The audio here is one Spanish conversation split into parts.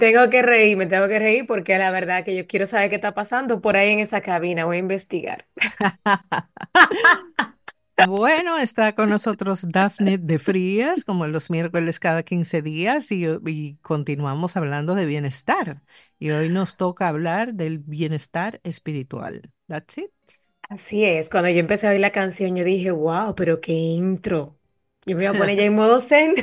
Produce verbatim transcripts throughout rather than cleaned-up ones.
Tengo que reír, me tengo que reír porque la verdad que yo quiero saber qué está pasando por ahí en esa cabina. Voy a investigar. Bueno, está con nosotros Dafne de Frías, como los miércoles cada quince días, y, y continuamos hablando de bienestar. Y hoy nos toca hablar del bienestar espiritual. That's it. Así es, cuando yo empecé a oír la canción, yo dije, wow, pero qué intro. Yo me iba a poner ya en modo zen.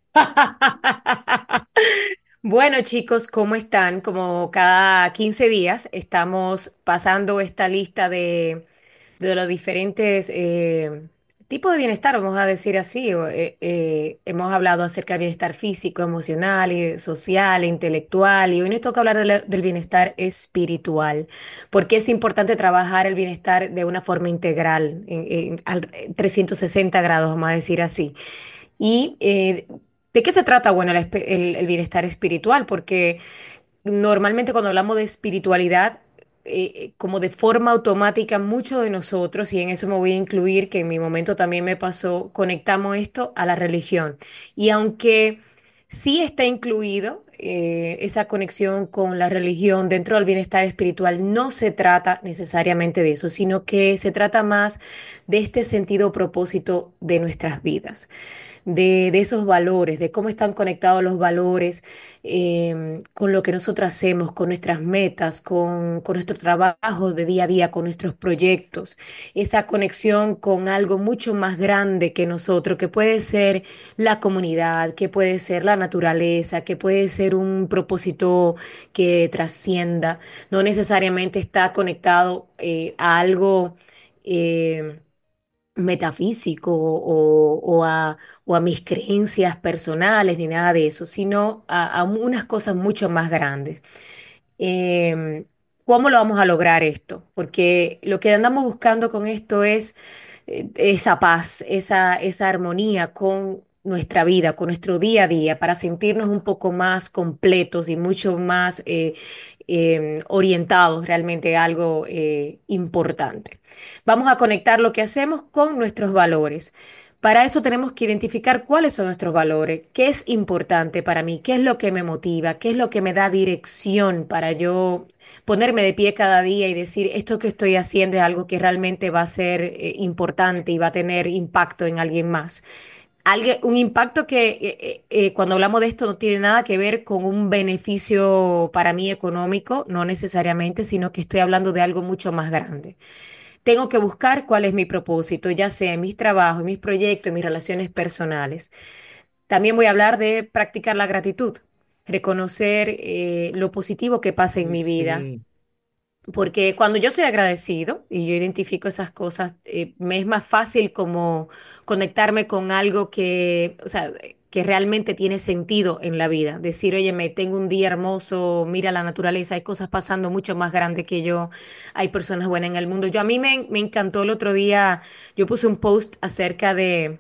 Bueno, chicos, ¿cómo están? Como cada quince días estamos pasando esta lista de, de los diferentes eh, tipos de bienestar, vamos a decir así. o, eh, eh, hemos hablado acerca del bienestar físico, emocional, y social, e intelectual, y hoy nos toca hablar de la- del bienestar espiritual, porque es importante trabajar el bienestar de una forma integral, en, en- al- en trescientos sesenta grados, vamos a decir así. ¿Y eh, de qué se trata, bueno, el, espe- el- el bienestar espiritual? Porque normalmente cuando hablamos de espiritualidad, eh, eh, como de forma automática, muchos de nosotros, y en eso me voy a incluir, que en mi momento también me pasó, conectamos esto a la religión. Y aunque sí está incluido eh, esa conexión con la religión dentro del bienestar espiritual, no se trata necesariamente de eso, sino que se trata más de este sentido propósito de nuestras vidas, de, de esos valores, de cómo están conectados los valores em, con lo que nosotros hacemos, con nuestras metas, con, con nuestro trabajo de día a día, con nuestros proyectos, esa conexión con algo mucho más grande que nosotros, que puede ser la comunidad, que puede ser la naturaleza, que puede ser un propósito que trascienda, no necesariamente está conectado eh, a algo. em, metafísico o, o a, o a mis creencias personales ni nada de eso, sino a, a unas cosas mucho más grandes. Em, ¿Cómo lo vamos a lograr esto? Porque lo que andamos buscando con esto es eh, esa paz, esa, esa armonía con nuestra vida, con nuestro día a día, para sentirnos un poco más completos y mucho más eh, em, orientados realmente a algo eh, importante. Vamos a conectar lo que hacemos con nuestros valores. Para eso tenemos que identificar cuáles son nuestros valores, qué es importante para mí, qué es lo que me motiva, qué es lo que me da dirección para yo ponerme de pie cada día y decir, esto que estoy haciendo es algo que realmente va a ser eh, importante y va a tener impacto en alguien más. Alguien- un impacto que eh, eh, eh, cuando hablamos de esto no tiene nada que ver con un beneficio para mí económico, no necesariamente, sino que estoy hablando de algo mucho más grande. Tengo que buscar cuál es mi propósito, ya sea en mis trabajos, en mis proyectos, en mis relaciones personales. También voy a hablar de practicar la gratitud, reconocer eh, lo positivo que pasa en Uy, mi vida, sí. porque cuando yo soy agradecido y yo identifico esas cosas, eh, me es más fácil como conectarme con algo que, o sea, que realmente tiene sentido en la vida. Decir, oye, me tengo un día hermoso, mira la naturaleza, hay cosas pasando mucho más grandes que yo, hay personas buenas en el mundo. Yo a mí me, me encantó el otro día, yo puse un post acerca de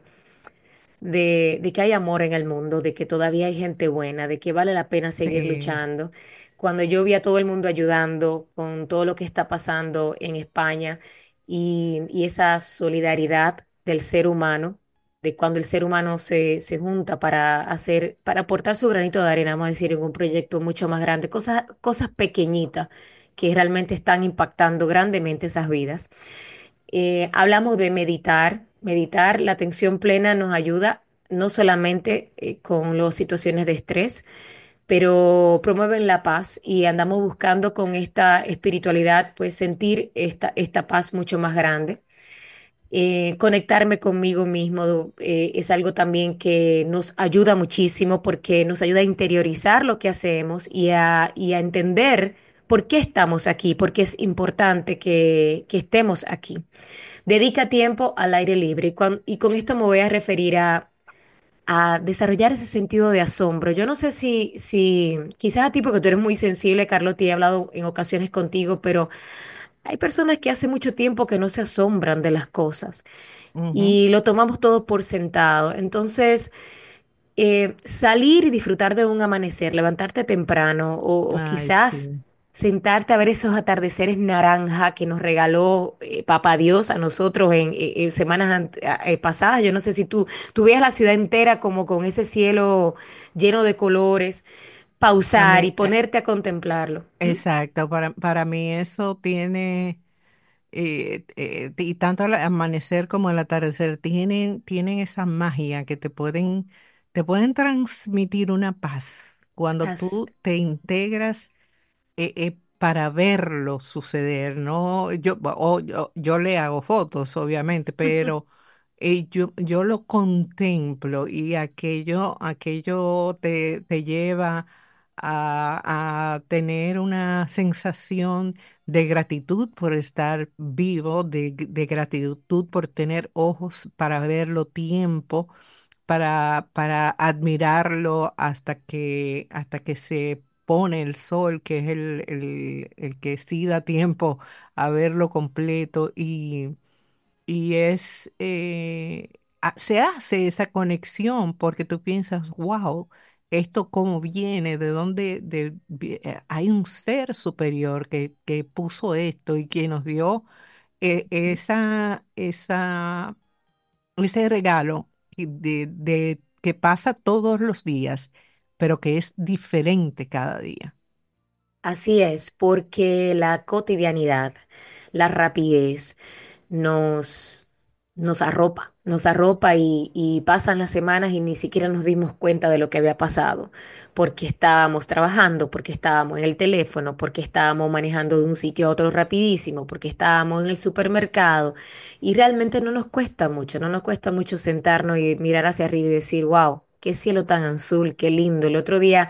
de, de que hay amor en el mundo, de que todavía hay gente buena, de que vale la pena seguir Sí, luchando. Cuando yo vi a todo el mundo ayudando con todo lo que está pasando en España y, y esa solidaridad del ser humano, de cuando el ser humano se, se junta para hacer, para aportar su granito de arena, vamos a decir, en un proyecto mucho más grande, cosas, cosas pequeñitas que realmente están impactando grandemente esas vidas. Eh, hablamos de meditar. Meditar, la atención plena nos ayuda no solamente eh, con las situaciones de estrés, pero promueven la paz y andamos buscando con esta espiritualidad, pues sentir esta, esta paz mucho más grande. Eh, conectarme conmigo mismo eh, es algo también que nos ayuda muchísimo porque nos ayuda a interiorizar lo que hacemos y a, y a entender por qué estamos aquí, porque es importante que, que estemos aquí. Dedica tiempo al aire libre y, cuan- y con esto me voy a referir a, a desarrollar ese sentido de asombro. Yo no sé si, si quizás a ti, porque tú eres muy sensible, Carlos, te he hablado en ocasiones contigo, pero hay personas que hace mucho tiempo que no se asombran de las cosas ujú. y lo tomamos todo por sentado. Entonces, eh, salir y disfrutar de un amanecer, levantarte temprano o, o Ay, quizás sí. sentarte a ver esos atardeceres naranja que nos regaló eh, Papá Dios a nosotros en, eh, eh, semanas ant- a- eh, pasadas. Yo no sé si tú, tú veías la ciudad entera como con ese cielo lleno de colores. A pausar y mí, a- ponerte a contemplarlo. ¿Mm? exacto, para, para mí eso tiene, eh, eh, y tanto el amanecer como el atardecer tienen, tienen esa magia que te pueden, te pueden transmitir una paz cuando As- tú te integras eh, eh, para verlo suceder, ¿no? Yo, o- yo, yo le hago fotos, obviamente, pero eh, yo, yo lo contemplo y aquello, aquello te, te lleva a, a tener una sensación de gratitud por estar vivo, de, de gratitud por tener ojos para verlo tiempo para, para admirarlo hasta que, hasta que se pone el sol, que es el, el, el que sí da tiempo a verlo completo y, y es, eh, ha- se hace esa conexión porque tú piensas, wow, esto cómo viene, de dónde de- vi- eh, hay un ser superior que, que puso esto y que nos dio eh, esa, esa ese regalo que- de, de- que pasa todos los días, pero que es diferente cada día. Así es, porque la cotidianidad, la rapidez nos, nos arropa, nos arropa y, y pasan las semanas y ni siquiera nos dimos cuenta de lo que había pasado, porque estábamos trabajando, porque estábamos en el teléfono, porque estábamos manejando de un sitio a otro rapidísimo, porque estábamos en el supermercado y realmente no nos cuesta mucho, no nos cuesta mucho sentarnos y mirar hacia arriba y decir, wow, qué cielo tan azul, qué lindo. El otro día...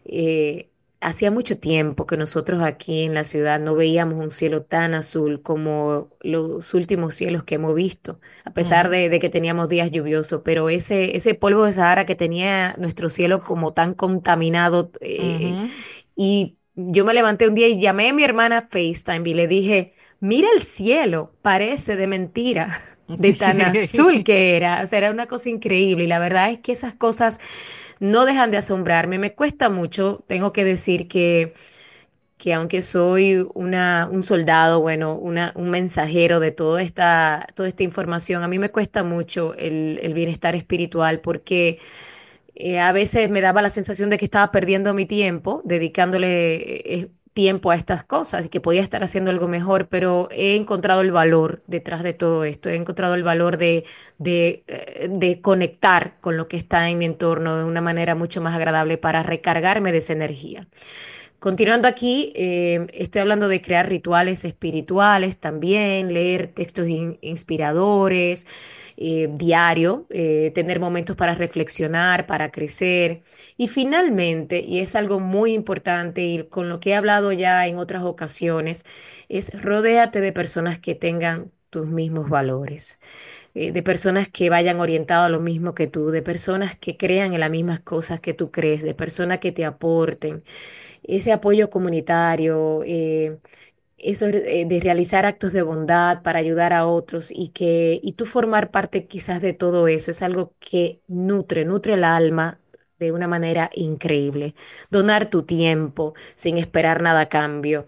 eh, Hacía mucho tiempo que nosotros aquí en la ciudad no veíamos un cielo tan azul como los últimos cielos que hemos visto, a pesar Ujú, de, de que teníamos días lluviosos, pero ese, ese polvo de Sahara que tenía nuestro cielo como tan contaminado, eh, ujú. y yo me levanté un día y llamé a mi hermana a FaceTime y le dije, mira el cielo, parece de mentira. De tan azul que era, o sea, era una cosa increíble y la verdad es que esas cosas no dejan de asombrarme. Me cuesta mucho, tengo que decir que, que aunque soy una, un soldado, bueno, una, un mensajero de toda esta, toda esta información, a mí me cuesta mucho el, el bienestar espiritual porque eh, a veces me daba la sensación de que estaba perdiendo mi tiempo, dedicándole eh, tiempo a estas cosas y que podía estar haciendo algo mejor, pero he encontrado el valor detrás de todo esto, he encontrado el valor de, de, eh, de conectar con lo que está en mi entorno de una manera mucho más agradable para recargarme de esa energía. Continuando aquí, eh, estoy hablando de crear rituales espirituales también, leer textos in- inspiradores, eh, diario, eh, tener momentos para reflexionar, para crecer. Y finalmente, y es algo muy importante y con lo que he hablado ya en otras ocasiones, es rodéate de personas que tengan tus mismos valores, eh, de personas que vayan orientadas a lo mismo que tú, de personas que crean en las mismas cosas que tú crees, de personas que te aporten ese apoyo comunitario, eh, eso eh, de realizar actos de bondad para ayudar a otros y que y tú formar parte quizás de todo eso es algo que nutre, nutre el alma de una manera increíble. Donar tu tiempo sin esperar nada a cambio,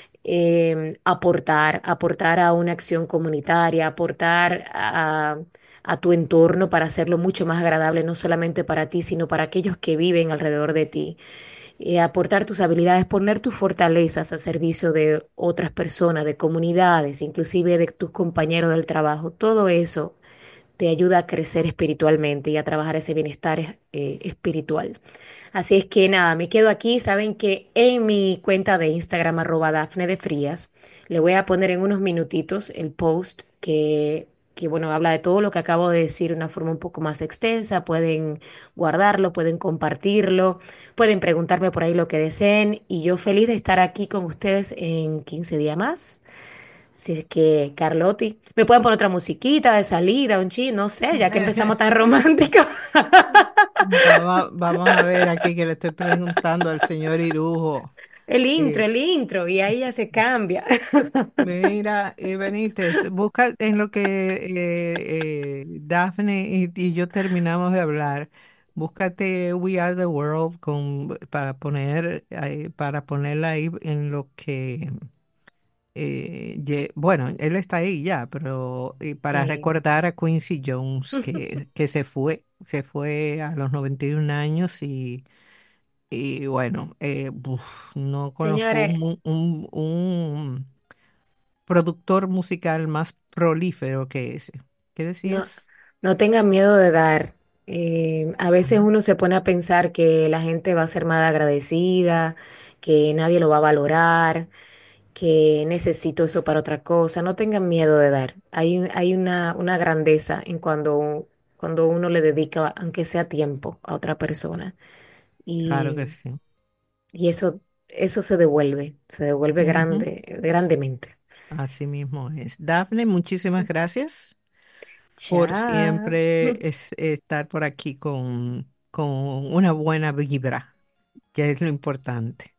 em, aportar, aportar a una acción comunitaria, aportar a, a tu entorno para hacerlo mucho más agradable, no solamente para ti, sino para aquellos que viven alrededor de ti, eh, aportar tus habilidades, poner tus fortalezas a servicio de otras personas, de comunidades, inclusive de tus compañeros del trabajo. Todo eso te ayuda a crecer espiritualmente y a trabajar ese bienestar eh, espiritual. Así es que nada, me quedo aquí. Saben que en mi cuenta de Instagram, arroba Dafne de Frías, le voy a poner en unos minutitos el post que, que, bueno, habla de todo lo que acabo de decir de una forma un poco más extensa. Pueden guardarlo, pueden compartirlo, pueden preguntarme por ahí lo que deseen. Y yo feliz de estar aquí con ustedes en quince días más. Si es que, Carlotti, me pueden poner otra musiquita de salida, un chi, no sé, ya que empezamos tan romántico. Vamos, vamos a ver aquí que le estoy preguntando al señor Irujo. El intro, eh, el intro, y ahí ya se cambia. Mira, eh, Benítez, busca en lo que eh, eh, Daphne y, y yo terminamos de hablar. Búscate We Are the World con, para poner, ahí- para ponerla ahí en lo que eh, ye- bueno, él está ahí ya, pero eh, para Sí. recordar a Quincy Jones que, que se fue, se fue a los noventa y un años y Y bueno, eh, buf, no conozco Señores, un, un, un productor musical más prolífero que ese. ¿Qué no, decías? no tengan miedo de dar. Eh, a veces Ujú. uno se pone a pensar que la gente va a ser mal agradecida, que nadie lo va a valorar, que necesito eso para otra cosa. No tengan miedo de dar. Hay, hay una, una grandeza en cuando, cuando uno le dedica, aunque sea tiempo, a otra persona. Claro Y, que sí. y eso, eso se devuelve, se devuelve Ujú. grande, grandemente. Así mismo es. Dafne, muchísimas gracias por Chao. siempre es- estar por aquí con, con una buena vibra, que es lo importante.